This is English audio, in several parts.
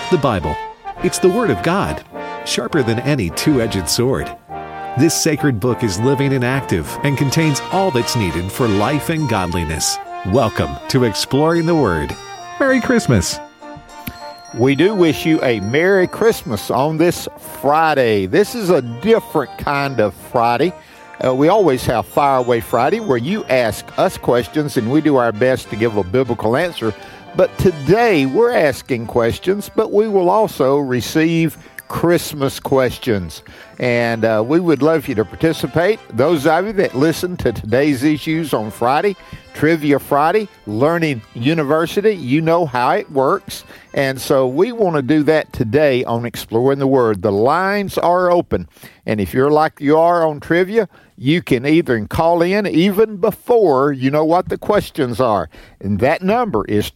The Bible. It's the Word of God, sharper than any two-edged sword. This sacred book is living and active and contains all that's needed for life and godliness. Welcome to Exploring the Word. Merry Christmas. We do wish you a Merry Christmas on this Friday. This is a different kind of Friday. We always have Fire Away Friday, where you ask us questions and we do our best to give a biblical answer. But today we're asking questions, but we will also receive Christmas questions. And we would love you to participate. Those of you that listen to today's issues on Friday, Trivia Friday, Learning University, you know how it works. And so we want to do that today on Exploring the Word. The lines are open. And if you're like you are on Trivia, you can either call in even before you know what the questions are. And that number is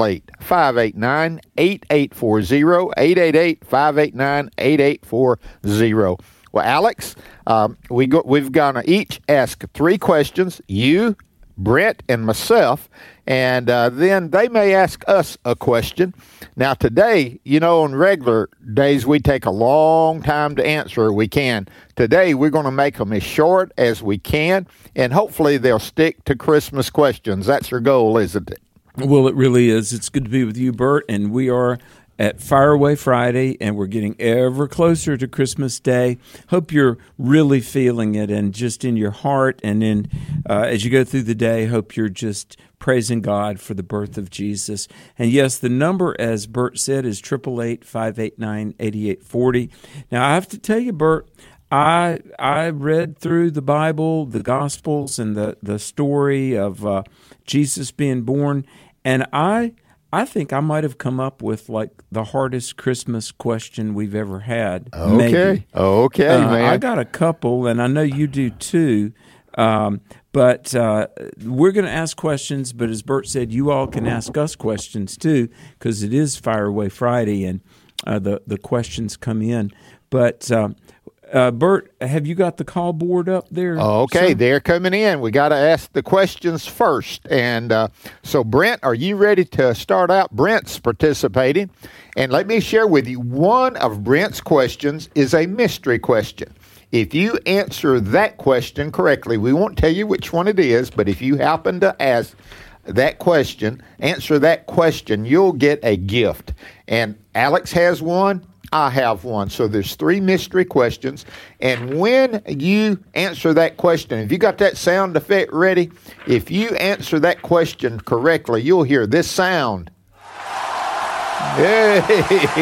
888-589-8840, 888-589-8840. Well, Alex, we've got to each ask three questions, you, Brent, and myself, and then they may ask us a question. Now, today, on regular days, we take a long time to answer. We can. Today, we're going to make them as short as we can, and hopefully they'll stick to Christmas questions. That's your goal, isn't it? Well, it really is. It's good to be with you, Bert, and we are at Fire Away Friday, and we're getting ever closer to Christmas Day. Hope you're really feeling it, and just in your heart, and in as you go through the day, hope you're just praising God for the birth of Jesus. And yes, the number, as Bert said, is 888-589-8840. Now, I have to tell you, Bert, I read through the Bible, the Gospels, and the story of Jesus being born, and I think I might have come up with like the hardest Christmas question we've ever had. Okay, maybe. Okay, man. I got a couple, and I know you do too. But we're going to ask questions. But as Bert said, you all can ask us questions too, because it is Fire Away Friday, and the questions come in. But Bert, have you got the call board up there? Okay, sir? They're coming in. We got to ask the questions first. And so, Brent, are you ready to start out? Brent's participating. And let me share with you, one of Brent's questions is a mystery question. If you answer that question correctly, we won't tell you which one it is, but if you happen to ask that question, answer that question, you'll get a gift. And Alex has one. I have one. So there's three mystery questions. And when you answer that question, if you got that sound effect ready, if you answer that question correctly, you'll hear this sound. Yeah.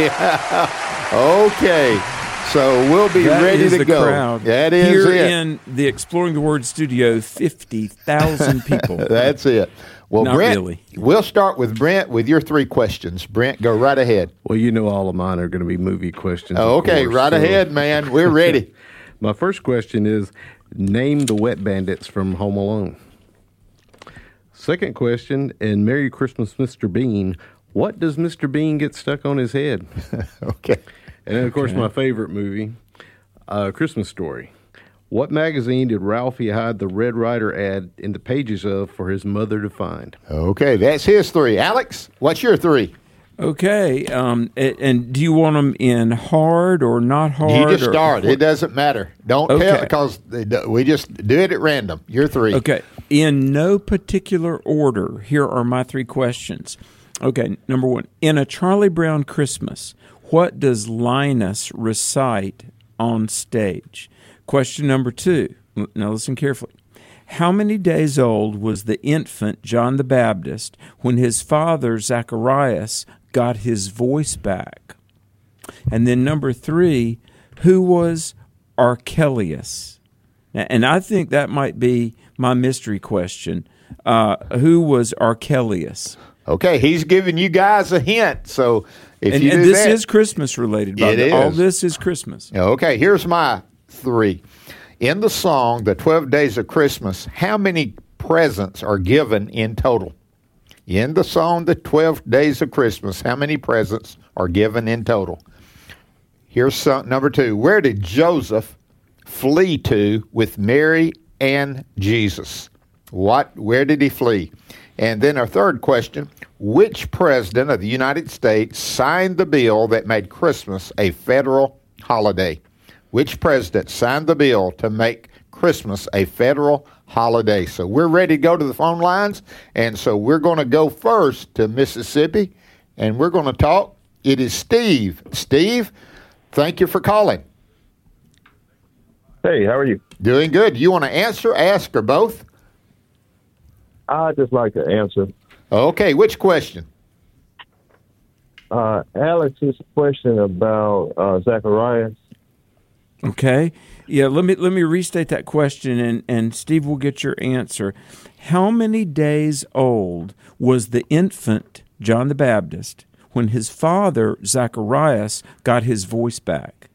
Okay. So we'll be ready to go. Crowd. That is Here it. in the Exploring the Word studio, 50,000 people. That's it. Well, Not Brent, really. We'll start with Brent with your three questions. Brent, go right ahead. Well, all of mine are going to be movie questions. Okay, course, right ahead, man. We're ready. My first question is, name the Wet Bandits from Home Alone. Second question, in Merry Christmas, Mr. Bean, what does Mr. Bean get stuck on his head? Okay. And then, of course, my favorite movie, Christmas Story. What magazine did Ralphie hide the Red Ryder ad in the pages of for his mother to find? Okay, that's his three. Alex, what's your three? Okay, and do you want them in hard or not hard? You just start. It doesn't matter. Don't tell, Okay. because we just do it at random. Your three. Okay, in no particular order, here are my three questions. Okay, number one, in A Charlie Brown Christmas, what does Linus recite on stage? Question number two, now listen carefully. How many days old was the infant John the Baptist when his father Zacharias got his voice back? And then number three, who was Archelaus? And I think that might be my mystery question. Who was Archelaus? Okay, he's giving you guys a hint. So if you do this that, is Christmas related. By It the way. All is. this is Christmas. Okay, here's my three. In the song, The 12 Days of Christmas, how many presents are given in total? In the song, The 12 Days of Christmas, how many presents are given in total? Here's number two. Where did Joseph flee to with Mary and Jesus? Where did he flee? And then our third question, which president of the United States signed the bill that made Christmas a federal holiday? Which president signed the bill to make Christmas a federal holiday? So we're ready to go to the phone lines, and so we're going to go first to Mississippi, and we're going to talk. It is Steve. Steve, thank you for calling. Hey, how are you? Doing good. You want to answer, ask, or both? I'd just like to answer. Okay, which question? Alex's question about Zacharias. Okay. Yeah, let me restate that question, and Steve will get your answer. How many days old was the infant John the Baptist when his father Zacharias got his voice back?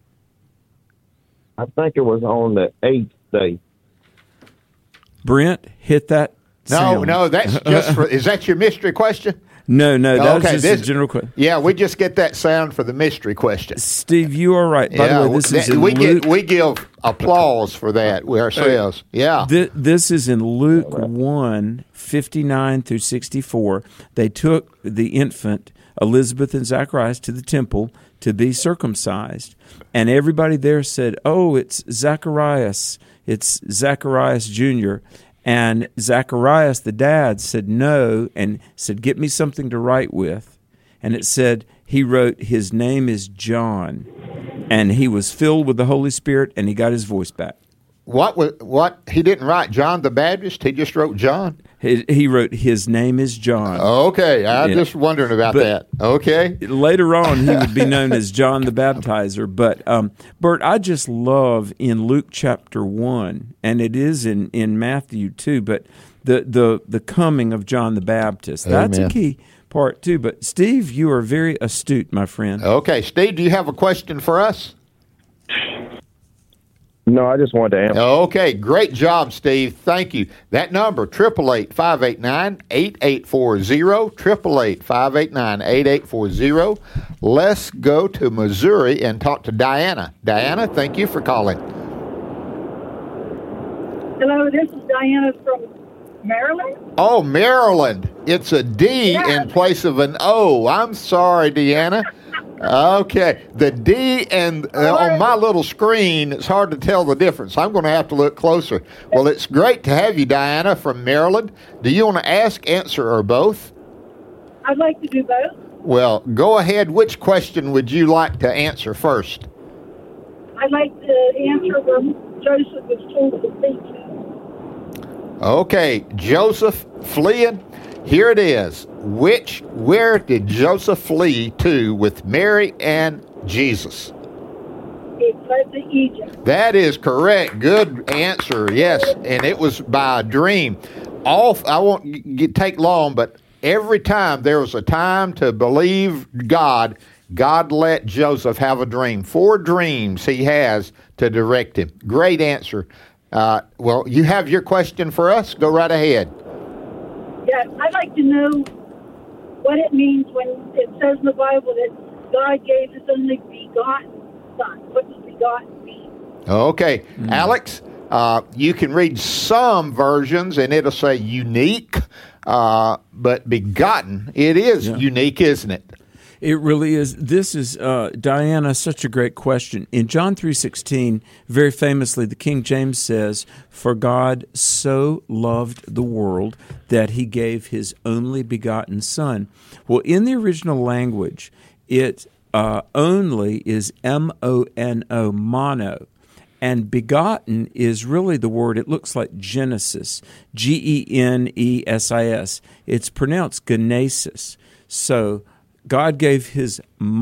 I think it was on the 8th day. Brent, hit that sound. No, that's just for, is that your mystery question? No, that was Okay, just a general question. Yeah, we just get that sound for the mystery question. Steve, you are right. By the way, this is in we Luke. we give applause for that ourselves. Yeah. This is in Luke 1:59 through 64. They took the infant, Elizabeth and Zacharias, to the temple to be circumcised. And everybody there said, "Oh, it's Zacharias. It's Zacharias Jr." And Zacharias, the dad, said no and said, "Get me something to write with." And it said, he wrote, "His name is John." And he was filled with the Holy Spirit, and he got his voice back. What? He didn't write John the Baptist. He just wrote John. He wrote, "His name is John." Okay, I'm just wondering about that. Okay. Later on, he would be known as John the Baptizer. But, Bert, I just love in Luke chapter 1, and it is in Matthew too, but the coming of John the Baptist. That's Amen. a key part too. But, Steve, you are very astute, my friend. Okay, Steve, do you have a question for us? No, I just wanted to answer. Okay, great job, Steve. Thank you. That number, 888-589-8840, 888-589-8840. Let's go to Missouri and talk to Diana. Diana, thank you for calling. Hello, this is Diana from Maryland. Oh, Maryland. It's a D in place of an O. I'm sorry, Deanna. Okay. The D and on my little screen, it's hard to tell the difference. I'm going to have to look closer. Well, it's great to have you, Diana, from Maryland. Do you want to ask, answer, or both? I'd like to do both. Well, go ahead. Which question would you like to answer first? I'd like to answer where Joseph was told to flee to. Okay, Joseph fleeing. Here it is. Where did Joseph flee to with Mary and Jesus? He fled to Egypt. That is correct. Good answer. Yes, and it was by a dream. I won't take long, but every time there was a time to believe God, God let Joseph have a dream. 4 dreams he has to direct him. Great answer. Well, you have your question for us? Go right ahead. Yeah, I'd like to know what it means when it says in the Bible that God gave his only begotten Son. What does begotten mean? Okay. Alex, you can read some versions, and it'll say unique, but begotten, it is unique, isn't it? It really is. This is, Diana, such a great question. In John 3:16, very famously, the King James says, "For God so loved the world that he gave his only begotten Son." Well, in the original language, it only is M-O-N-O, mono. And begotten is really the word, it looks like Genesis, Genesis. It's pronounced genesis. So, God gave his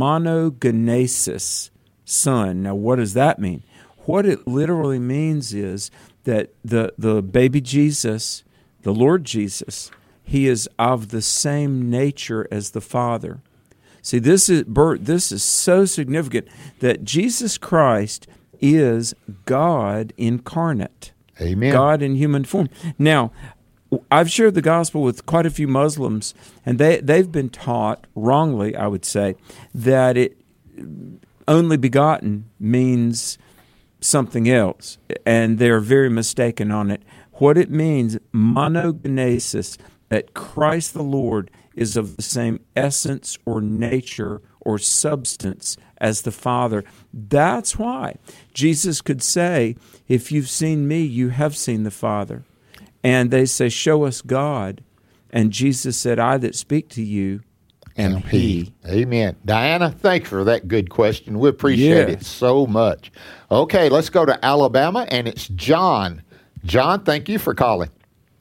monogenesis Son. Now, what does that mean? What it literally means is that the baby Jesus, the Lord Jesus, he is of the same nature as the Father. See, this is so significant that Jesus Christ is God incarnate. Amen. God in human form. Now, I've shared the gospel with quite a few Muslims, and they've been taught, wrongly I would say, that it only begotten means something else, and they're very mistaken on it. What it means, monogenesis, that Christ the Lord is of the same essence or nature or substance as the Father. That's why Jesus could say, if you've seen me, you have seen the Father. And they say, show us God. And Jesus said, I that speak to you am He. Amen. Diana, thanks for that good question. We appreciate it so much. Okay, let's go to Alabama, and it's John. John, thank you for calling.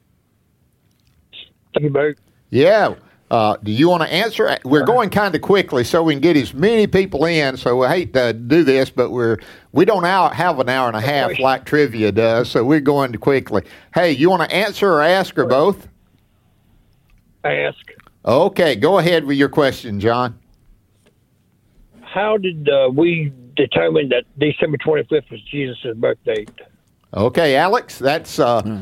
Thank you, Bert. Yeah. Do you want to answer? We're going kind of quickly so we can get as many people in. So I hate to do this, but we don't have an hour and a half like trivia does, so we're going quickly. Hey, you want to answer or ask or both? Ask. Okay, go ahead with your question, John. How did we determine that December 25th was Jesus' birthday? Okay, Alex, that's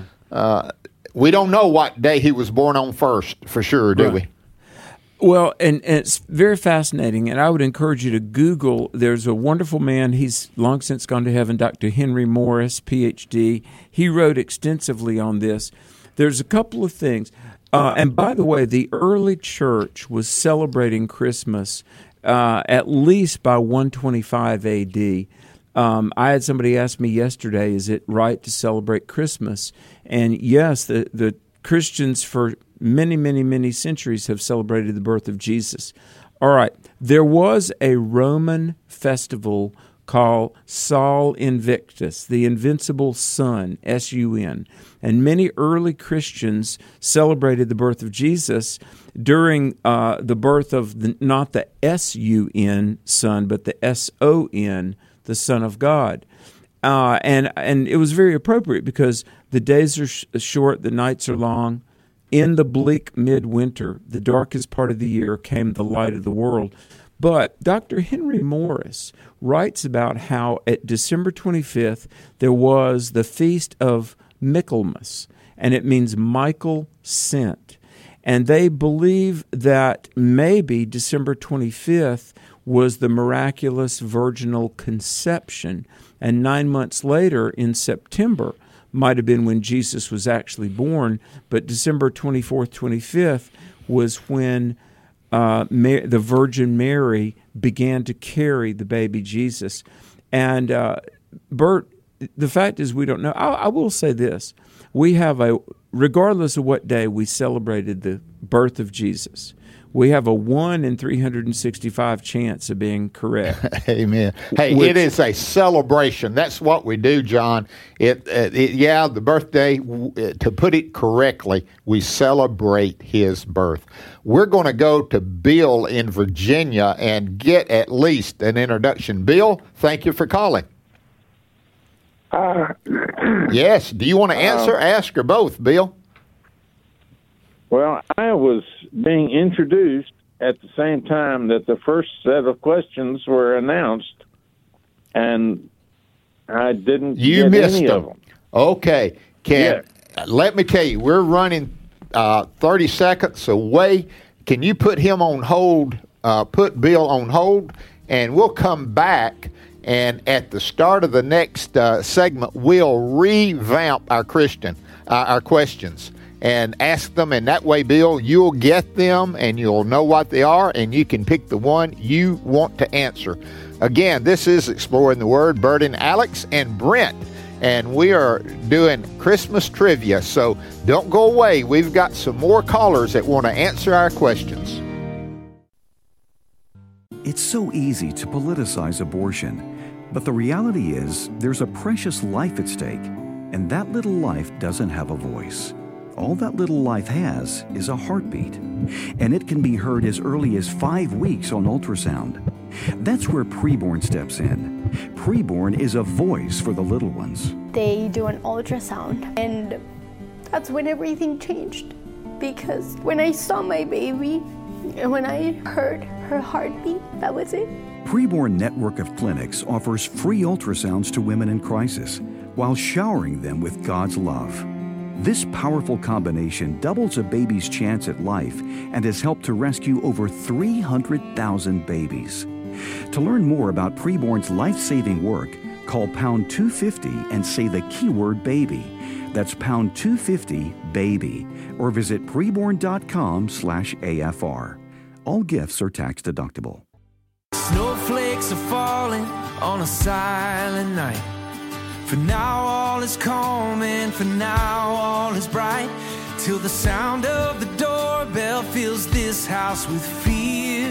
we don't know what day he was born on first for sure, do we? Well, and it's very fascinating, and I would encourage you to Google. There's a wonderful man, he's long since gone to heaven, Dr. Henry Morris, Ph.D. He wrote extensively on this. There's a couple of things. And by the way, the early church was celebrating Christmas at least by 125 A.D. I had somebody ask me yesterday, is it right to celebrate Christmas? And yes, the Christians for many, many, many centuries have celebrated the birth of Jesus. All right, there was a Roman festival called Sol Invictus, the Invincible Sun, S-U-N. And many early Christians celebrated the birth of Jesus during the birth of not the S-U-N Son, but the S-O-N, the Son of God. And it was very appropriate because the days are short, the nights are long. In the bleak midwinter, the darkest part of the year, came the light of the world. But Dr. Henry Morris writes about how at December 25th, there was the Feast of Michaelmas, and it means Michael sent. And they believe that maybe December 25th was the miraculous virginal conception, and 9 months later, in September, might have been when Jesus was actually born, but December 24th, 25th was when the Virgin Mary began to carry the baby Jesus. And Bert, the fact is we don't know. I will say this. We have regardless of what day we celebrated the birth of Jesus, we have a 1 in 365 chance of being correct. Amen. Hey, it is a celebration. That's what we do, John. The birthday, to put it correctly, we celebrate his birth. We're going to go to Bill in Virginia and get at least an introduction. Bill, thank you for calling. Yes. Do you want to answer, ask, or both, Bill? Well, I was being introduced at the same time that the first set of questions were announced, and I didn't get any of them. Okay. Let me tell you, we're running 30 seconds away. Can you put him on hold, put Bill on hold, and we'll come back, and at the start of the next segment, we'll revamp our questions. And ask them, and that way, Bill, you'll get them, and you'll know what they are, and you can pick the one you want to answer. Again, this is Exploring the Word. Bert and Alex and Brent, and we are doing Christmas trivia, so don't go away. We've got some more callers that want to answer our questions. It's so easy to politicize abortion, but the reality is there's a precious life at stake, and that little life doesn't have a voice. All that little life has is a heartbeat, and it can be heard as early as 5 weeks on ultrasound. That's where Preborn steps in. Preborn is a voice for the little ones. They do an ultrasound, and that's when everything changed. Because when I saw my baby, and when I heard her heartbeat, that was it. Preborn Network of Clinics offers free ultrasounds to women in crisis while showering them with God's love. This powerful combination doubles a baby's chance at life and has helped to rescue over 300,000 babies. To learn more about Preborn's life-saving work, Call pound 250 and say the keyword baby. That's pound 250 baby. Or visit preborn.com/AFR. All gifts are tax deductible. Snowflakes are falling on a silent night. For now all is calm and for now all is bright. Till the sound of the doorbell fills this house with fear.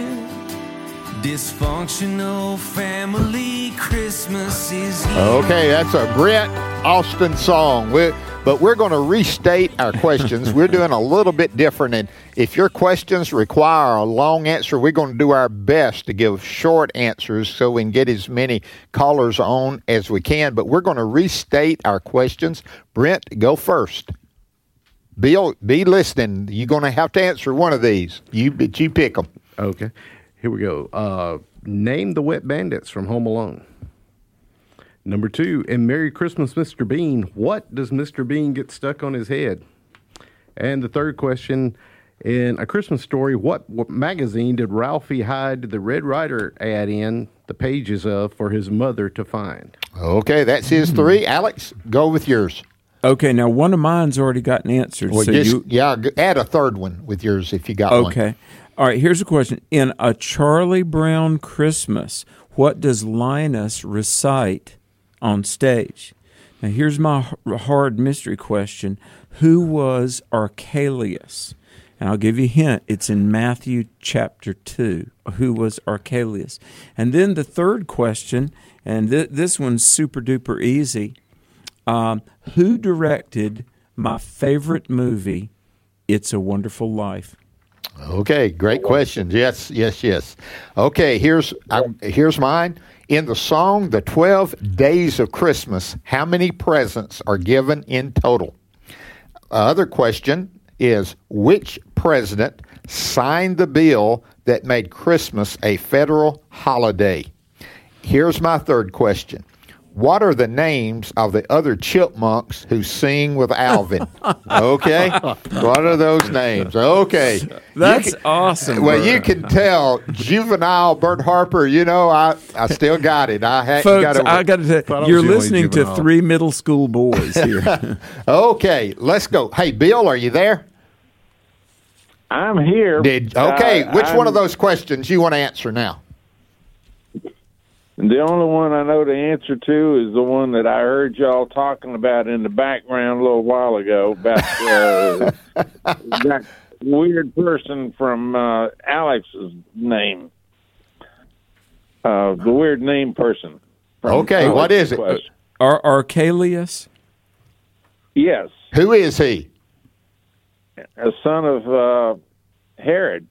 Dysfunctional family Christmas is here. Okay, that's a Brent Austin song. But we're going to restate our questions. We're doing a little bit different. And if your questions require a long answer, we're going to do our best to give short answers so we can get as many callers on as we can. But we're going to restate our questions. Brent, go first. Bill, be listening. You're going to have to answer one of these. You pick them. Okay. Here we go. Name the wet bandits from Home Alone. Number 2, in Merry Christmas, Mr. Bean, what does Mr. Bean get stuck on his head? And the third question, in A Christmas Story, what magazine did Ralphie hide the Red Ryder ad in the pages of for his mother to find? Okay, that's his 3. Alex, go with yours. Okay, now one of mine's already gotten answered. Well, So add a third one with yours if you got one. Okay. All right, here's a question. In A Charlie Brown Christmas, what does Linus recite on stage? Now, here's my hard mystery question. Who was Archelaus? And I'll give you a hint. It's in Matthew chapter 2. Who was Archelaus? And then the third question, and this one's super duper easy. Who directed my favorite movie, It's a Wonderful Life? Okay, great questions. Yes. Okay, here's mine. In the song, The 12 Days of Christmas, how many presents are given in total? Other question is, which president signed the bill that made Christmas a federal holiday? Here's my third question. What are the names of the other chipmunks who sing with Alvin? Okay? What are those names? Okay. That's awesome. Well, you can tell juvenile Bert Harper, I still got it. Folks, I got to tell you, you're listening to 3 middle school boys here. Okay, let's go. Hey, Bill, are you there? I'm here. Okay, which one of those questions you want to answer now? The only one I know the answer to is the one that I heard y'all talking about in the background a little while ago about that weird person from Alex's name. The weird name person. Okay, what is it? Archelaus? Yes. Who is he? A son of Herod.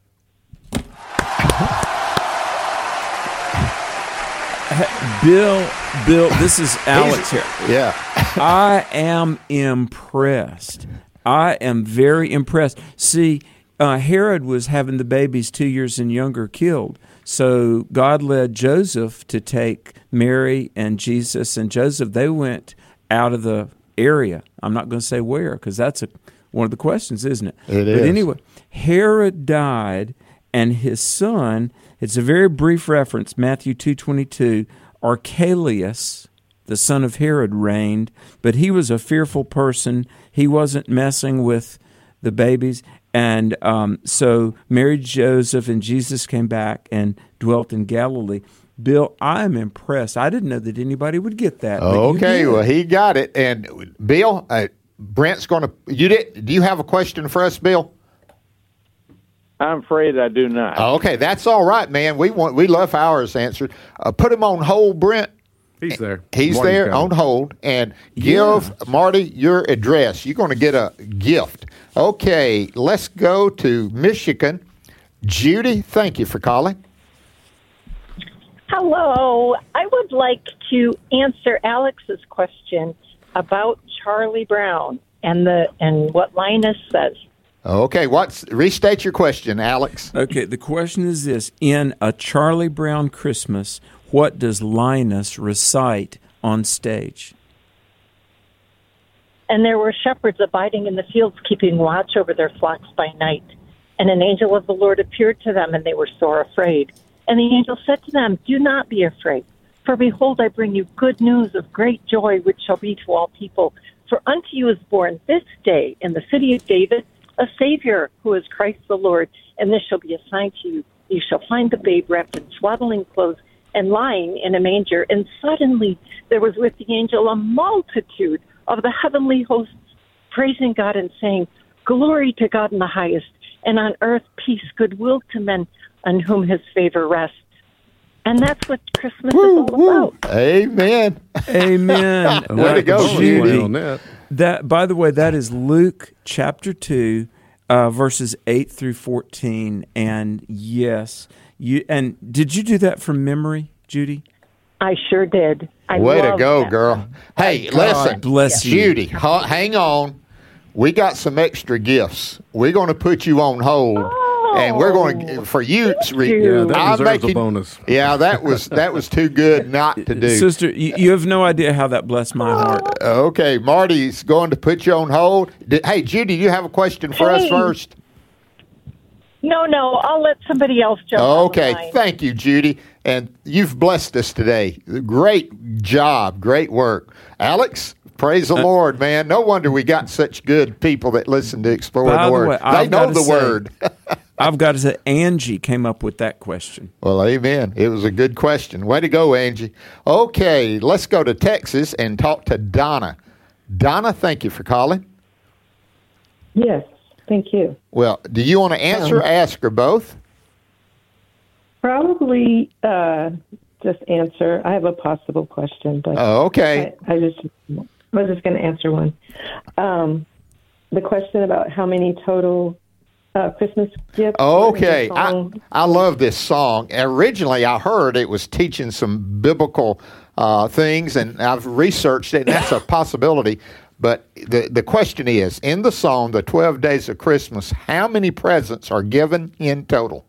Bill, this is Alex here. Yeah. I am impressed. I am very impressed. See, Herod was having the babies 2 years and younger killed. So God led Joseph to take Mary and Jesus and Joseph. They went out of the area. I'm not going to say where because that's one of the questions, isn't it? It is. But anyway, Herod died, and his son, it's a very brief reference, Matthew 2:22, Archelaus, the son of Herod, reigned, but he was a fearful person. He wasn't messing with the babies. And so Mary, Joseph, and Jesus came back and dwelt in Galilee. Bill, I'm impressed. I didn't know that anybody would get that. Okay, well, he got it. And Bill, Brent's going to. Do you have a question for us, Bill? I'm afraid I do not. Okay, that's all right, man. We love ours answered. Put him on hold, Brent. He's there. He's there on hold. And give Marty your address. You're going to get a gift. Okay, let's go to Michigan. Judy, thank you for calling. Hello. I would like to answer Alex's question about Charlie Brown and what Linus says. Okay, restate your question, Alex. Okay, the question is this. In A Charlie Brown Christmas, what does Linus recite on stage? And there were shepherds abiding in the fields, keeping watch over their flocks by night. And an angel of the Lord appeared to them, and they were sore afraid. And the angel said to them, "Do not be afraid, For behold, I bring you good news of great joy, which shall be to all people. For unto you is born this day in the city of David a Savior, who is Christ the Lord. And this shall be a sign to you. You shall find the babe wrapped in swaddling clothes and lying in a manger. And suddenly there was with the angel a multitude of the heavenly hosts, praising God and saying, Glory to God in the highest, and on earth peace, goodwill to men on whom his favor rests. And that's what Christmas is all about. Amen. Amen. Way to go, Judy. That, by the way, that is Luke chapter 2, verses 8 through 14. And yes, and did you do that from memory, Judy? I sure did. Way to go, girl. Hey, listen, bless you. Judy, hang on. We got some extra gifts. We're going to put you on hold. And we're going to, for you. Yeah, that deserves a bonus. Yeah, that was too good not to do. Sister, you have no idea how that blessed my heart. Okay, Marty's going to put you on hold. Hey, Judy, you have a question for us first? No, I'll let somebody else jump Okay, on the line. Thank you, Judy. And you've blessed us today. Great job. Great work. Alex? Praise the Lord, man. No wonder we got such good people that listen to Exploring the Word. They know the Word. I've got to say, Angie came up with that question. Well, amen. It was a good question. Way to go, Angie. Okay, let's go to Texas and talk to Donna. Donna, thank you for calling. Yes, thank you. Well, do you want to answer or ask, or both? Probably just answer. I have a possible question, but okay. I was just going to answer one. The question about how many total Christmas gifts. Okay, I love this song. Originally, I heard it was teaching some biblical things, and I've researched it, and that's a possibility. But the question is, in the song, The 12 Days of Christmas, how many presents are given in total?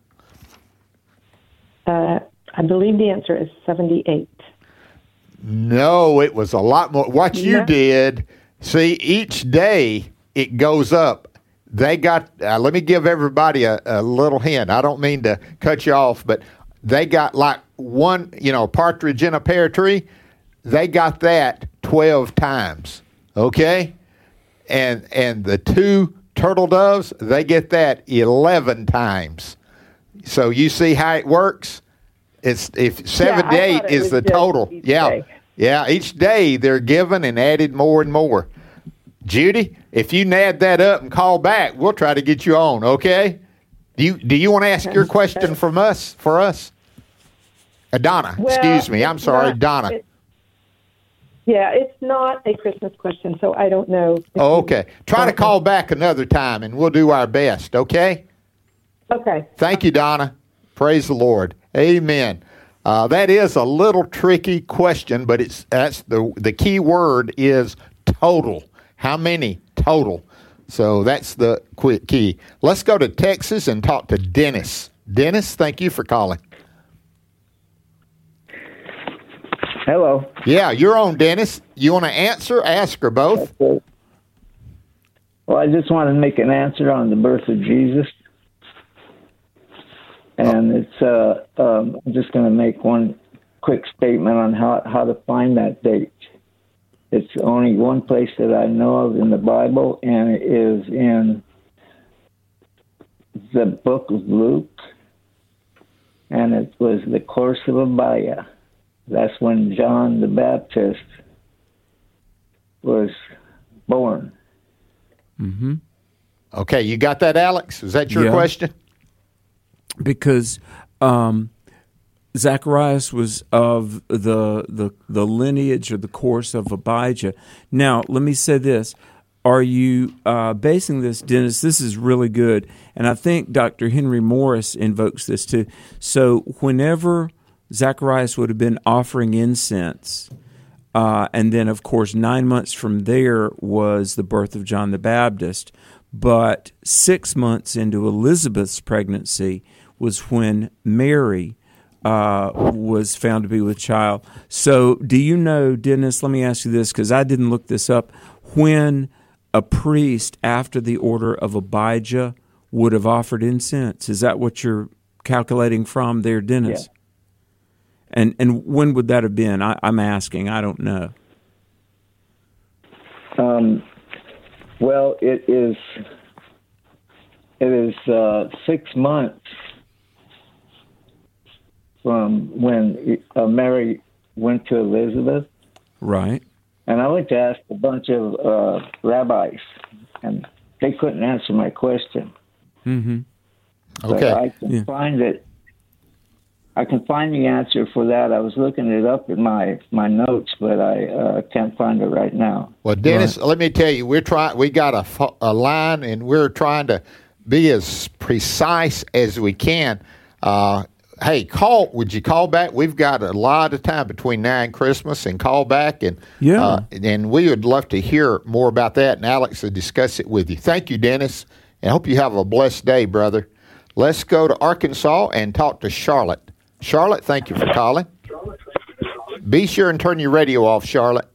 I believe the answer is 78. No, it was a lot more. What you did, see, each day it goes up. They got, let me give everybody a little hint. I don't mean to cut you off, but they got like one, partridge in a pear tree. They got that 12 times, okay? And the 2 turtle doves, they get that 11 times. So you see how it works? It's if 78 is the total. Yeah, each day they're given and added more and more. Judy, if you add that up and call back, we'll try to get you on, okay? Do you want to ask your question for us? Donna, excuse me. I'm sorry, Donna. It's not a Christmas question, so I don't know. Okay. Try to call back another time, and we'll do our best, okay? Okay. Thank you, Donna. Praise the Lord. Amen. That is a little tricky question, but that's the key word is total. How many total? So that's the quick key. Let's go to Texas and talk to Dennis. Dennis, thank you for calling. Hello. Yeah, you're on, Dennis. You want to answer, ask, or both? Well, I just want to make an answer on the birth of Jesus. And it's I'm just going to make one quick statement on how to find that date. It's only one place that I know of in the Bible, and it is in the book of Luke, and it was the course of Abijah. That's when John the Baptist was born. Mm-hmm. Okay, you got that, Alex? Is that your question? Because Zacharias was of the lineage or the course of Abijah. Now, let me say this. Are you basing this, Dennis? This is really good. And I think Dr. Henry Morris invokes this too. So whenever Zacharias would have been offering incense, and then, of course, 9 months from there was the birth of John the Baptist. But 6 months into Elizabeth's pregnancy was when Mary was found to be with child. So do you know, Dennis, let me ask you this, because I didn't look this up, when a priest after the order of Abijah would have offered incense? Is that what you're calculating from there, Dennis? And when would that have been? I'm asking. I don't know. Well, it is 6 months from when Mary went to Elizabeth. Right. And I went to ask a bunch of rabbis, and they couldn't answer my question. Mm-hmm. Okay. So I can find it. I can find the answer for that. I was looking it up in my notes, but I can't find it right now. Well, Dennis, let me tell you, we got a line, and we're trying to be as precise as we can. Hey, would you call back? We've got a lot of time between now and Christmas, and call back, and and we would love to hear more about that, and Alex will discuss it with you. Thank you, Dennis, and I hope you have a blessed day, brother. Let's go to Arkansas and talk to Charlotte. Charlotte, thank you for calling. Be sure and turn your radio off, Charlotte.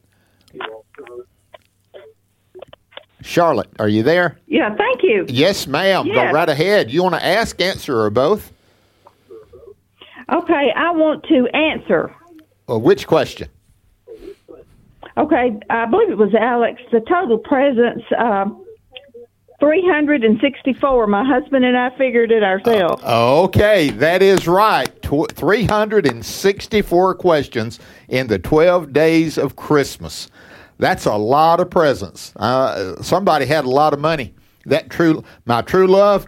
Charlotte, are you there? Yeah, thank you. Yes, ma'am. Yes. Go right ahead. You want to ask, answer, or both? Okay, I want to answer. Well, which question? Okay, I believe it was Alex. The total presents, 364. My husband and I figured it ourselves. Okay, that is right. 364 questions in the 12 days of Christmas. That's a lot of presents. Somebody had a lot of money. My true love.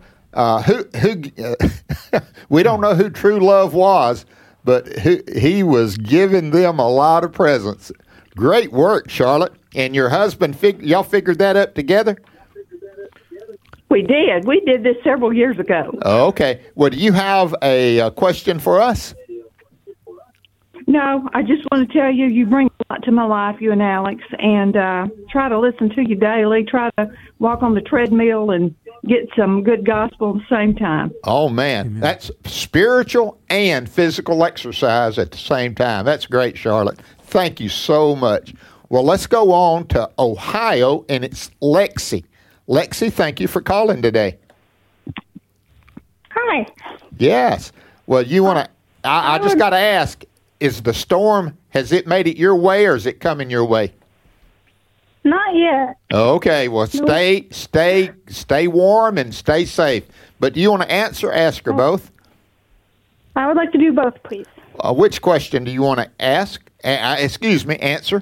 We don't know who true love was, but he was giving them a lot of presents. Great work, Charlotte. And your husband, y'all figured that up together? We did. We did this several years ago. Okay. Well, do you have a question for us? No, I just want to tell you, you bring a lot to my life, you and Alex, and try to listen to you daily. Try to walk on the treadmill and get some good gospel at the same time. Oh, man. Amen. That's spiritual and physical exercise at the same time. That's great, Charlotte. Thank you so much. Well, let's go on to Ohio, and it's Lexi. Lexi, thank you for calling today. Hi. Yes. Well, you want to, I just got to ask, is the storm, has it made it your way, or is it coming your way? Not yet. Okay. Well, stay warm and stay safe. But do you want to answer, ask, or both? I would like to do both, please. Which question do you want to ask? Answer.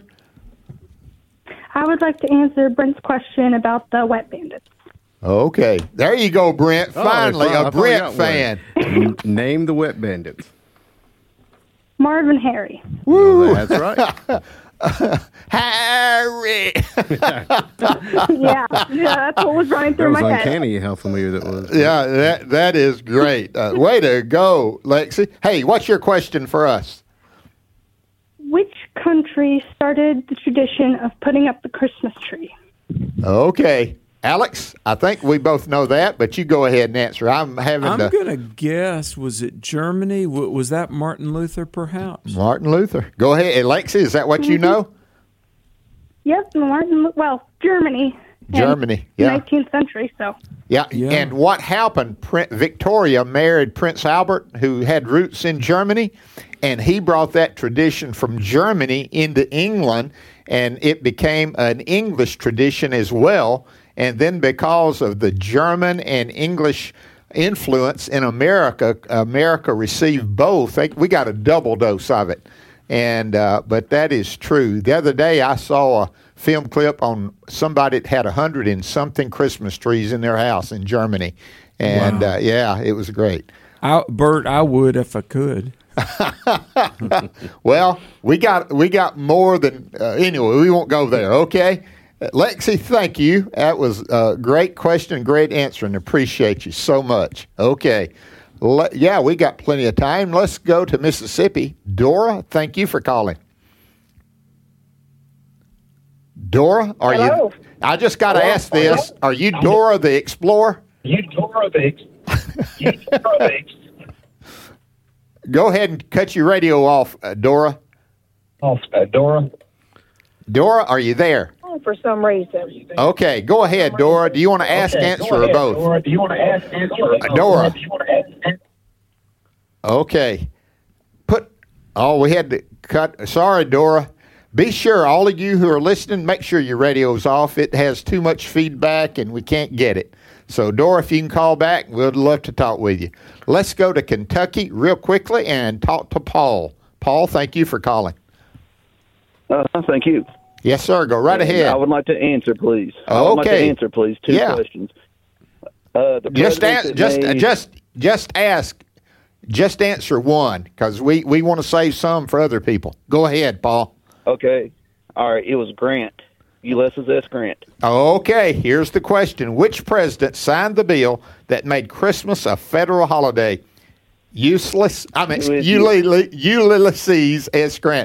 I would like to answer Brent's question about the wet bandits. Okay. There you go, Brent. Finally, a Brent fan. Name the wet bandits. Marvin Harry. Woo! That's right. Harry! yeah, that's what was running through my head. It was uncanny how familiar that was. Yeah, that is great. Way to go, Lexi. Hey, what's your question for us? Which country started the tradition of putting up the Christmas tree? Okay. Alex, I think we both know that, but you go ahead and answer. I'm going to guess, was it Germany? Was that Martin Luther, perhaps? Martin Luther. Go ahead. Lexi, is that what you know? Yep, Germany. Germany, yeah. 19th century, so. Yeah, and what happened, Victoria married Prince Albert, who had roots in Germany, and he brought that tradition from Germany into England, and it became an English tradition as well. And then because of the German and English influence in America, America received both. We got a double dose of it. And but that is true. The other day I saw a film clip on somebody that had 100 and something Christmas trees in their house in Germany. And wow. It was great. Bert, I would if I could. Well, we got more than anyway, we won't go there, okay? Lexi, thank you. That was a great question, great answer, and appreciate you so much. Okay. We got plenty of time. Let's go to Mississippi. Dora, thank you for calling. Dora, are Hello. you? I just got to ask this. Are you Dora the Explorer? Go ahead and cut your radio off, Dora. Dora. Dora, are you there? For some reason. Okay, go ahead, Dora. Do you want to ask, answer, or both? Dora, do you want to ask, answer, or both? Dora. Okay. Oh, we had to cut. Sorry, Dora. Be sure, all of you who are listening, make sure your radio's off. It has too much feedback, and we can't get it. So, Dora, if you can call back, we'd love to talk with you. Let's go to Kentucky real quickly and talk to Paul. Paul, thank you for calling. Thank you. Yes, sir. Go right ahead. I would like to answer, please. Okay. I would like to answer, please. Two questions. Just answer one, because we want to save some for other people. Go ahead, Paul. Okay. All right. It was Grant. Ulysses S. Grant. Okay. Here's the question. Which president signed the bill that made Christmas a federal holiday? Ulysses S. Grant.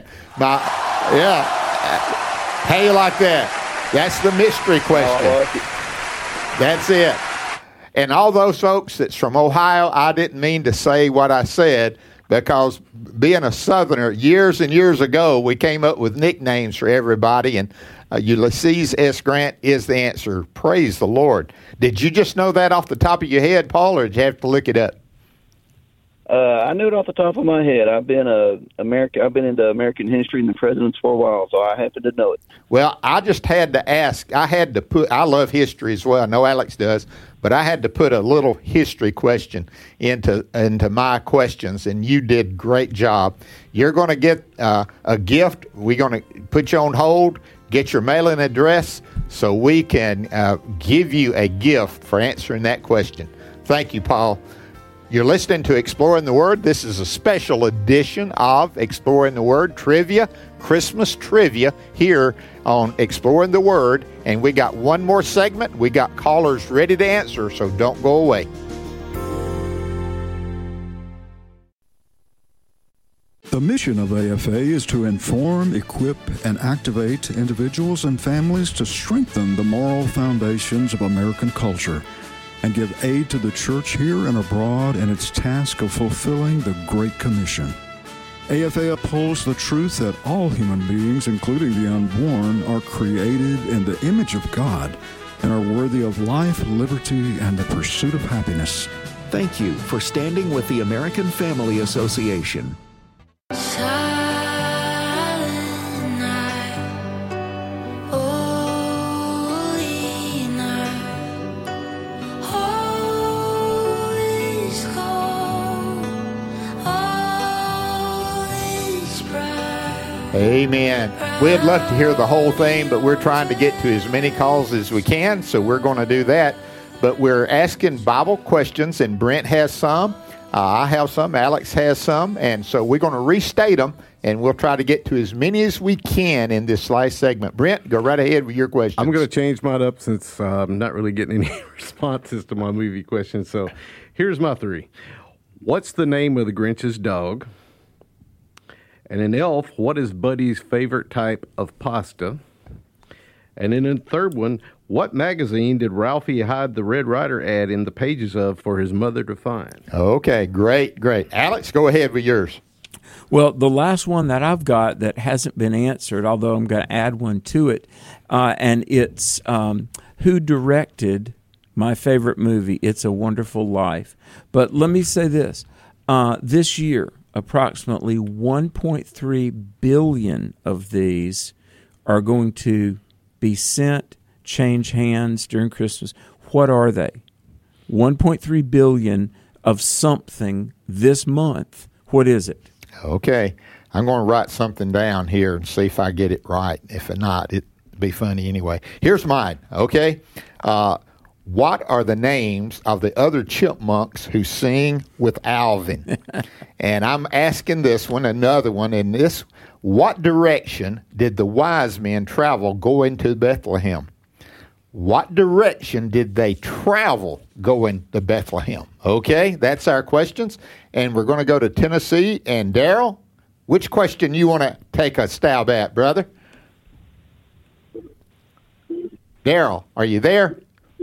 How you like that? That's the mystery question. That's it. And all those folks that's from Ohio, I didn't mean to say what I said, because being a Southerner, years and years ago, we came up with nicknames for everybody, and Ulysses S. Grant is the answer. Praise the Lord. Did you just know that off the top of your head, Paul, or did you have to look it up? I knew it off the top of my head. I've been into American history and the presidents for a while, so I happened to know it. Well, I just had to ask. I love history as well. I know Alex does, but I had to put a little history question into my questions, and you did a great job. You're going to get a gift. We're going to put you on hold, get your mailing address, so we can give you a gift for answering that question. Thank you, Paul. You're listening to Exploring the Word. This is a special edition of Exploring the Word Trivia, Christmas Trivia, here on Exploring the Word. And we got one more segment. We got callers ready to answer, so don't go away. The mission of AFA is to inform, equip, and activate individuals and families to strengthen the moral foundations of American culture and give aid to the church here and abroad in its task of fulfilling the Great Commission. AFA upholds the truth that all human beings, including the unborn, are created in the image of God and are worthy of life, liberty, and the pursuit of happiness. Thank you for standing with the American Family Association. Amen. We'd love to hear the whole thing, but we're trying to get to as many calls as we can, so we're going to do that. But we're asking Bible questions, and Brent has some. I have some. Alex has some. And so we're going to restate them, and we'll try to get to as many as we can in this last segment. Brent, go right ahead with your questions. I'm going to change mine up since I'm not really getting any responses to my movie questions. So here's my three. What's the name of the Grinch's dog? And in Elf, what is Buddy's favorite type of pasta? And then in the third one, what magazine did Ralphie hide the Red Ryder ad in the pages of for his mother to find? Okay, great. Alex, go ahead with yours. Well, the last one that I've got that hasn't been answered, although I'm going to add one to it, and it's who directed my favorite movie, It's a Wonderful Life. But let me say this. This year, approximately 1.3 billion of these are going to be sent, change hands during Christmas. What are they? 1.3 billion of something this month. What is it? Okay. I'm going to write something down here and see if I get it right. If not, it'd be funny anyway. Here's mine, okay? What are the names of the other chipmunks who sing with Alvin? And I'm asking this one, another one, and this, what direction did the wise men travel going to Bethlehem? What direction did they travel going to Bethlehem? Okay, that's our questions. And we're going to go to Tennessee. And Daryl, which question you want to take a stab at, brother? Daryl, are you there?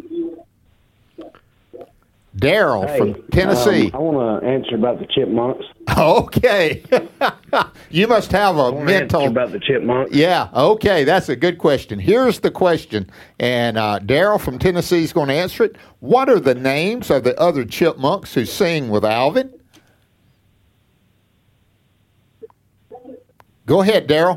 Daryl from Tennessee. I want to answer about the chipmunks. Okay. You must have a mental... about the chipmunks. Yeah, okay, that's a good question. Here's the question, and Daryl from Tennessee is going to answer it. What are the names of the other chipmunks who sing with Alvin? Go ahead, Daryl.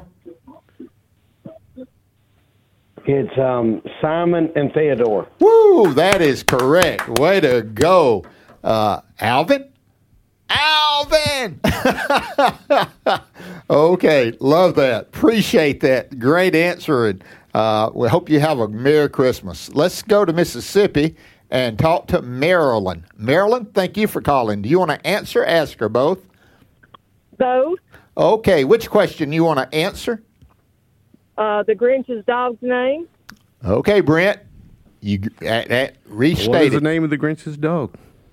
It's Simon and Theodore. Woo, that is correct. Way to go. Alvin? Alvin! Okay, love that. Appreciate that. Great answer, and we hope you have a Merry Christmas. Let's go to Mississippi and talk to Marilyn. Marilyn, thank you for calling. Do you want to answer, ask, or both? Both. Okay, which question you want to answer? The Grinch's dog's name? Okay, Brent. You restate What is the it. name of the Grinch's dog?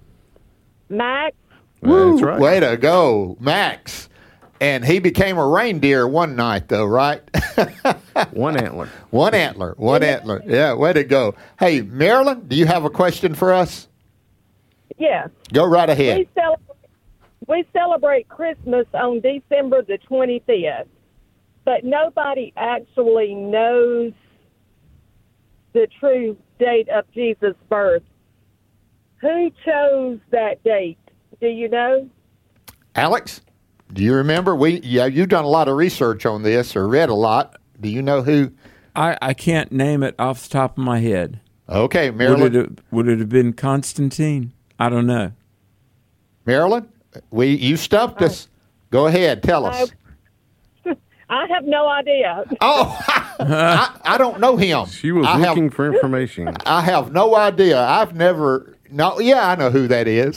Max? Woo, That's right. Way to go, Max. And he became a reindeer one night, though, right? One antler. One antler. One antler. Yeah, way to go. Hey, Marilyn, do you have a question for us? Yes. Go right ahead. We celebrate Christmas on December the 25th, but nobody actually knows the true date of Jesus' birth. Who chose that date? Do you know? Alex, do you remember? You've done a lot of research on this or read a lot. Do you know who? I can't name it off the top of my head. Okay, Marilyn. Would it have been Constantine? I don't know. Marilyn, you stumped us. Go ahead, tell us. I have no idea. Oh, I don't know him. She was looking for information. I have no idea. I've never. No, yeah, I know who that is.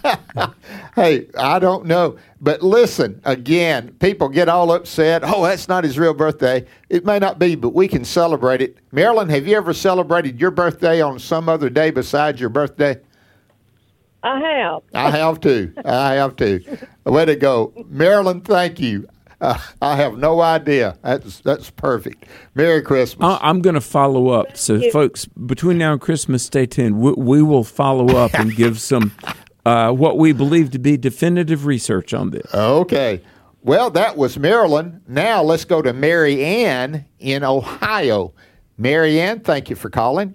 Hey, I don't know. But listen, again, people get all upset. Oh, that's not his real birthday. It may not be, but we can celebrate it. Marilyn, have you ever celebrated your birthday on some other day besides your birthday? I have. I have too. I have too. Way to go. Marilyn, thank you. I have no idea. That's perfect. Merry Christmas. I'm going to follow up. So, folks, between now and Christmas, stay tuned. We will follow up and give some what we believe to be definitive research on this. Okay. Well, that was Marilyn. Now let's go to Mary Ann in Ohio. Mary Ann, thank you for calling.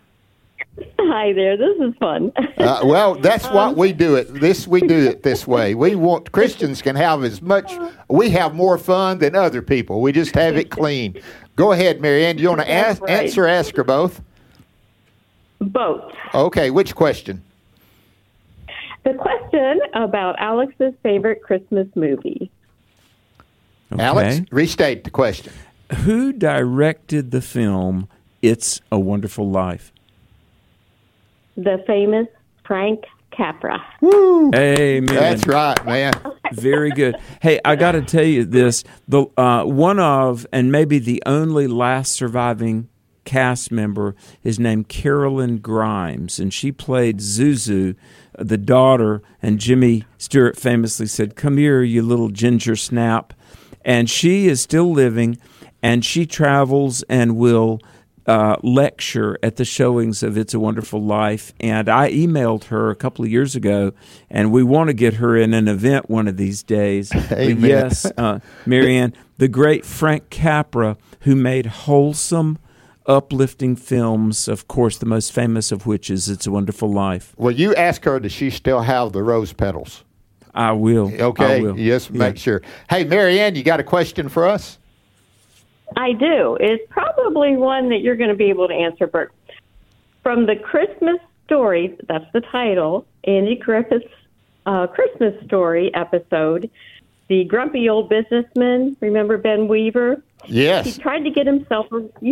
Hi there. This is fun. Well, that's what we do it. We do it this way. We want Christians can have as much. We have more fun than other people. We just have it clean. Go ahead, Mary Ann. Do you want to answer, ask, or both? Both. Okay. Which question? The question about Alex's favorite Christmas movie. Okay. Alex, restate the question. Who directed the film It's a Wonderful Life? The famous Frank Capra. Woo! Amen. That's right, man. Very good. Hey, I got to tell you this. The one of, and maybe the only last surviving cast member is named Carolyn Grimes, and she played Zuzu, the daughter, and Jimmy Stewart famously said, "Come here, you little ginger snap." And she is still living, and she travels and will lecture at the showings of It's a Wonderful Life. And I emailed her a couple of years ago, and we want to get her in an event one of these days. Amen. But yes, Marianne, the great Frank Capra, who made wholesome, uplifting films, of course, the most famous of which is It's a Wonderful Life. Well, you ask her, does she still have the rose petals? I will. Okay. I will. Yes, make sure. Hey, Marianne, you got a question for us? I do. It's probably one that you're going to be able to answer, Bert. From the Christmas Story, that's the title, Andy Griffith's Christmas Story episode, the grumpy old businessman, remember Ben Weaver? Yes. He tried to get himself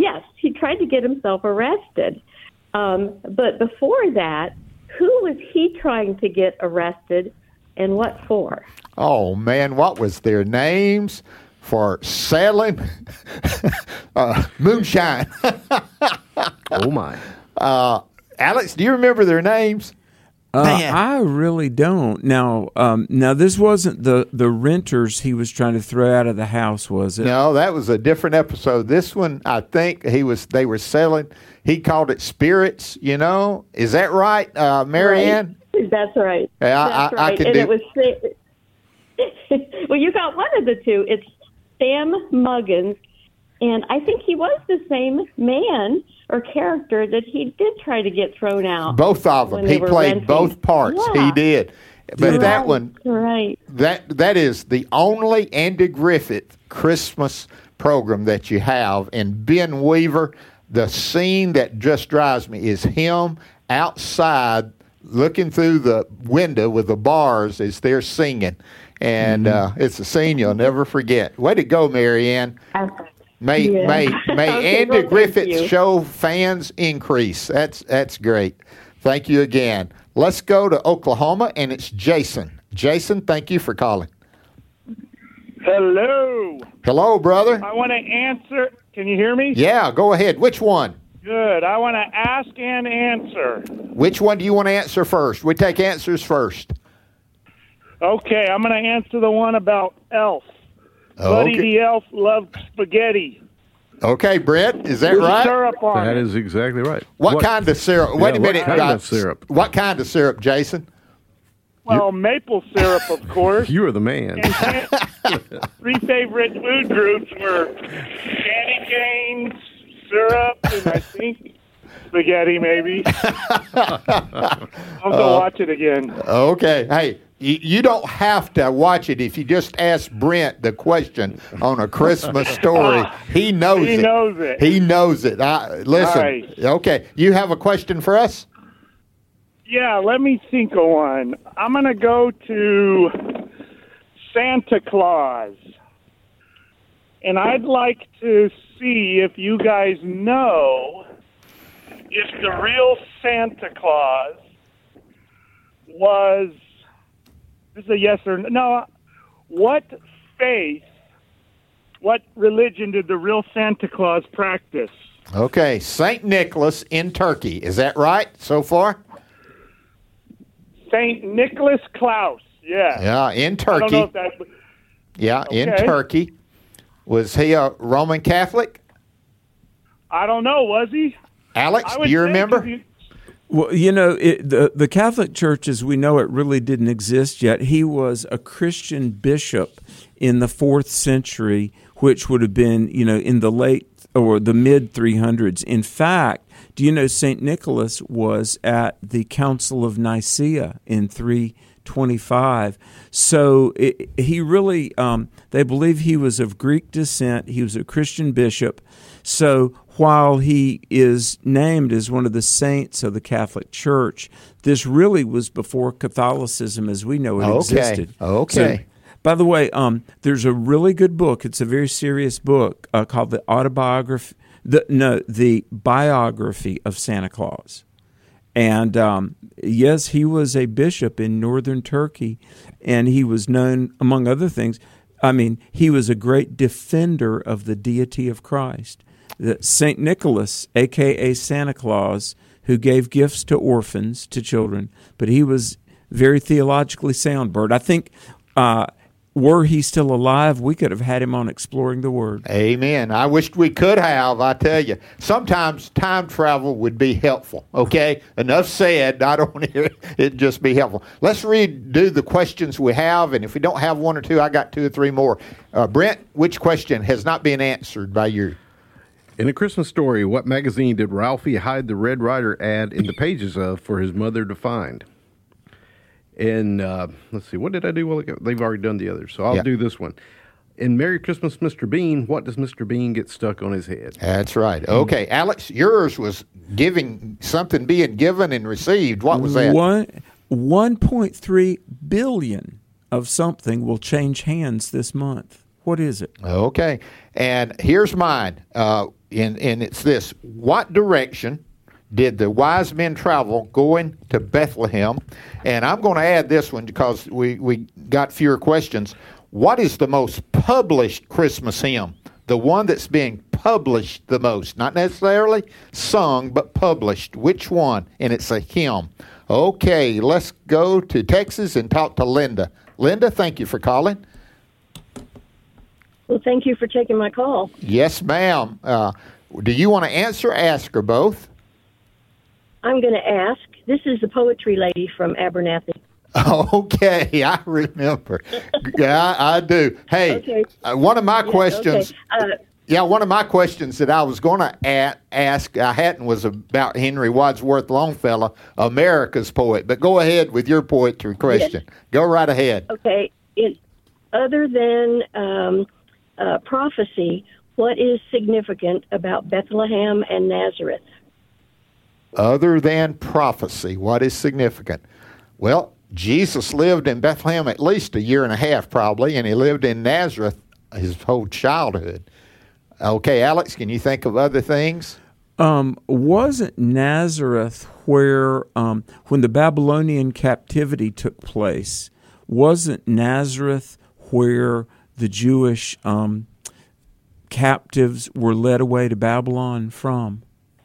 arrested. But before that, who was he trying to get arrested and what for? Oh, man, what was their names? For selling moonshine. Oh, my. Alex, do you remember their names? I really don't. Now, this wasn't the renters he was trying to throw out of the house, was it? No, that was a different episode. This one, I think they were selling. He called it spirits. You know, is that right, Marianne? Right. That's right. Yeah, That's right. I can and do. It was. Well, you got one of the two. It's Sam Muggins, and I think he was the same man or character that he did try to get thrown out. Both of them. He played both parts. Yeah. He did. But that one, right. that is the only Andy Griffith Christmas program that you have. And Ben Weaver, the scene that just drives me is him outside looking through the window with the bars as they're singing. And it's a scene you'll never forget. Way to go, Marianne. May Okay, Andy well, Griffith's thank you. show fans increase. That's great. Thank you again. Let's go to Oklahoma, and it's Jason. Jason, thank you for calling. Hello. Hello, brother. I want to answer. Can you hear me? Yeah, go ahead. Which one? Good. I want to ask and answer. Which one do you want to answer first? We take answers first. Okay, I'm going to answer the one about Elf. Buddy Okay. the Elf loved spaghetti. Okay, Brett, is that With right? syrup on That it. is exactly right. What kind of syrup? Wait a minute. What kind of syrup? What kind of syrup, Jason? Well, maple syrup, of course. You are the man. Three favorite food groups were candy canes, syrup, and I think spaghetti, maybe. I'll go watch it again. Okay. Hey, you don't have to watch it if you just ask Brent the question on A Christmas Story. He knows He it. knows it. He knows it. Listen. All right. Okay. You have a question for us? Yeah, let me think of one. I'm going to go to Santa Claus. And I'd like to see if you guys know if the real Santa Claus was, this is a yes or no, what faith, what religion did the real Santa Claus practice? Okay. St. Nicholas in Turkey. Is that right so far? St. Nicholas Klaus, yeah. Yeah, in Turkey. I don't know if that, Yeah, in Okay. Turkey. Was he a Roman Catholic? I don't know, was he? Alex, I do would you think remember? if you- Well, you know, the Catholic Church, as we know it, really didn't exist yet. He was a Christian bishop in the 4th century, which would have been, you know, in the late or the mid 300s. In fact, do you know St. Nicholas was at the Council of Nicaea in 325? So he really, they believe he was of Greek descent. He was a Christian bishop. So while he is named as one of the saints of the Catholic Church, this really was before Catholicism as we know it existed. Okay. So, by the way, there's a really good book. It's a very serious book called the Biography of Santa Claus. And yes, he was a bishop in northern Turkey, and he was known, among other things, he was a great defender of the deity of Christ. St. Nicholas, a.k.a. Santa Claus, who gave gifts to orphans, to children, but he was very theologically sound, Bert. I think were he still alive, we could have had him on Exploring the Word. Amen. I wished we could have, I tell you. Sometimes time travel would be helpful, okay? Enough said. I don't want to hear it just be helpful. Let's redo the questions we have, and if we don't have one or two, I got 2 or 3 more. Brent, which question has not been answered by you? In A Christmas Story, what magazine did Ralphie hide the Red Ryder ad in the pages of for his mother to find? And let's see, what did I do? Well, they've already done the others, so I'll do this one. In Merry Christmas, Mr. Bean, what does Mr. Bean get stuck on his head? That's right. Okay, Alex, yours was something being given and received. What was that? 1.3 billion of something will change hands this month. What is it? Okay, and here's mine. And it's this: what direction did the wise men travel going to Bethlehem? And I'm going to add this one because we got fewer questions. What is the most published Christmas hymn? The one that's being published the most, not necessarily sung, but published. Which one? And it's a hymn. Okay, let's go to Texas and talk to Linda. Linda, thank you for calling. Well, thank you for taking my call. Yes, ma'am. Do you want to answer, ask, or both? I'm going to ask. This is the poetry lady from Abernathy. Okay, I remember. Yeah, I do. Hey, Okay. one of my questions. Okay. Yeah, one of my questions that I was going to ask, I hadn't, was about Henry Wadsworth Longfellow, America's poet. But go ahead with your poetry question. Yes. Go right ahead. Okay. Other than prophecy, what is significant about Bethlehem and Nazareth? Other than prophecy, what is significant? Well, Jesus lived in Bethlehem at least a year and a half, probably, and he lived in Nazareth his whole childhood. Okay, Alex, can you think of other things? Wasn't Nazareth where, when the Babylonian captivity took place, wasn't Nazareth where the Jewish captives were led away to Babylon from?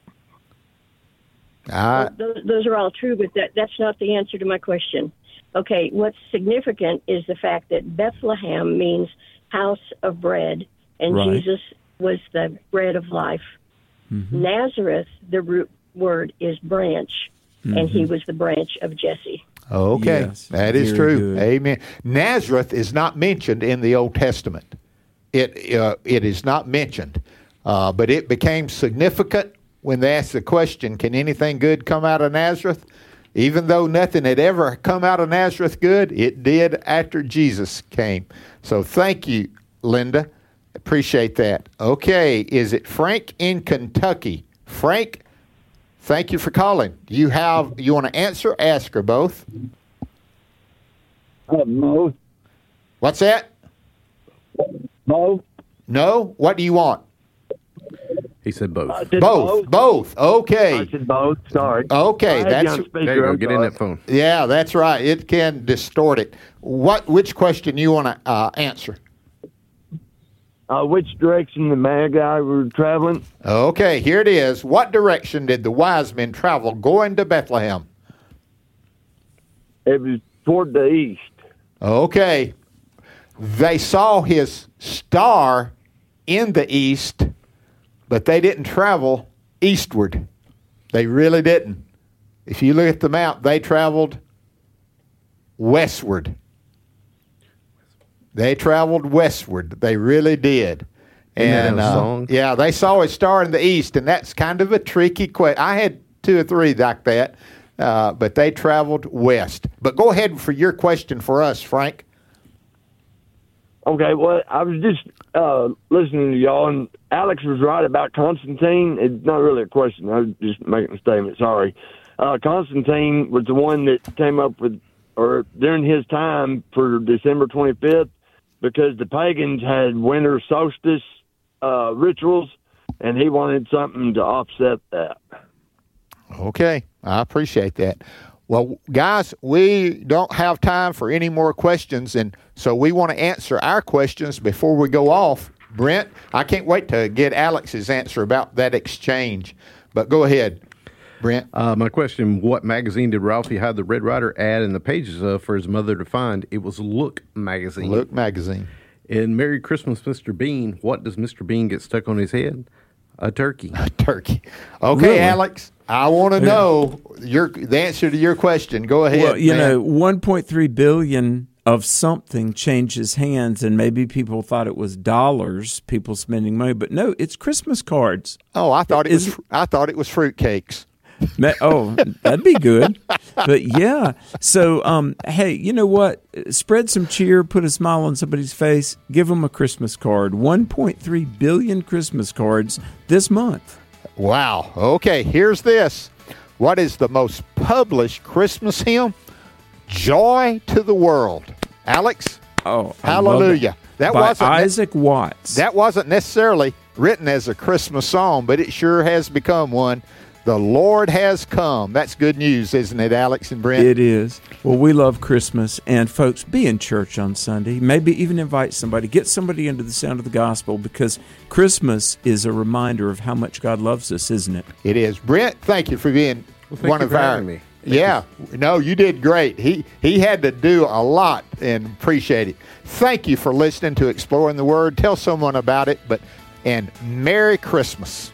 Those are all true, but that's not the answer to my question. Okay, what's significant is the fact that Bethlehem means house of bread, and Right. Jesus was the bread of life. Mm-hmm. Nazareth, the root word is branch, and he was the branch of Jesse. Okay, Yes, that is very true. good. Amen. Nazareth is not mentioned in the Old Testament. It is not mentioned, but it became significant when they asked the question, can anything good come out of Nazareth? Even though nothing had ever come out of Nazareth good, it did after Jesus came. So thank you, Linda. Appreciate that. Okay, is it Frank in Kentucky? Frank, thank you for calling. You want to answer, ask, or both? Both. What's that? Both. No? What do you want? He said both. Both. Okay. I said both. Sorry. Okay, I had you on speaker. There you go. I'm Get in sorry. that phone. Yeah, that's right. It can distort it. Which question you want to answer? Which direction the Magi were traveling? Okay, here it is. What direction did the wise men travel going to Bethlehem? It was toward the east. Okay. They saw his star in the east, but they didn't travel eastward. They really didn't. If you look at the map, they traveled westward. They traveled westward. They really did. Isn't that a song? Yeah, they saw his star in the east, and that's kind of a tricky question. I had 2 or 3 like that, but they traveled west. But go ahead for your question for us, Frank. Okay, well, I was just listening to y'all, and Alex was right about Constantine. It's not really a question. I was just making a statement. Sorry. Constantine was the one that came up with, or during his time for December 25th, because the pagans had winter solstice rituals, and he wanted something to offset that. Okay, I appreciate that. Well, guys, we don't have time for any more questions, and so we want to answer our questions before we go off. Brent, I can't wait to get Alex's answer about that exchange, but go ahead, Brent. My question, what magazine did Ralphie hide the Red Ryder ad in the pages of for his mother to find? It was Look magazine. Look magazine. In Merry Christmas, Mr. Bean, what does Mr. Bean get stuck on his head? A turkey. A turkey. Okay, Really? Alex, I want to know the answer to your question. Go ahead. Well, you man. know, 1.3 billion of something changes hands, and maybe people thought it was dollars, people spending money, but no, it's Christmas cards. Oh, I thought it was fruitcakes. Oh, that'd be good. But yeah, so hey, you know what? Spread some cheer, put a smile on somebody's face, give them a Christmas card. 1.3 billion Christmas cards this month. Wow. Okay, here's this. What is the most published Christmas hymn? Joy to the World. Alex? Oh, hallelujah. That by wasn't Isaac Watts. That wasn't necessarily written as a Christmas song, but it sure has become one. The Lord has come. That's good news, isn't it, Alex and Brent? It is. Well, we love Christmas. And, folks, be in church on Sunday. Maybe even invite somebody. Get somebody into the sound of the gospel, because Christmas is a reminder of how much God loves us, isn't it? It is. Brent, thank you for being one of our... having me. Yeah. No, you did great. He had to do a lot, and appreciate it. Thank you for listening to Exploring the Word. Tell someone about it, and Merry Christmas.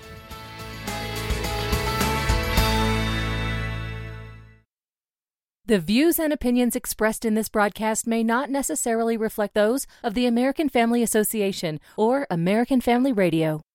The views and opinions expressed in this broadcast may not necessarily reflect those of the American Family Association or American Family Radio.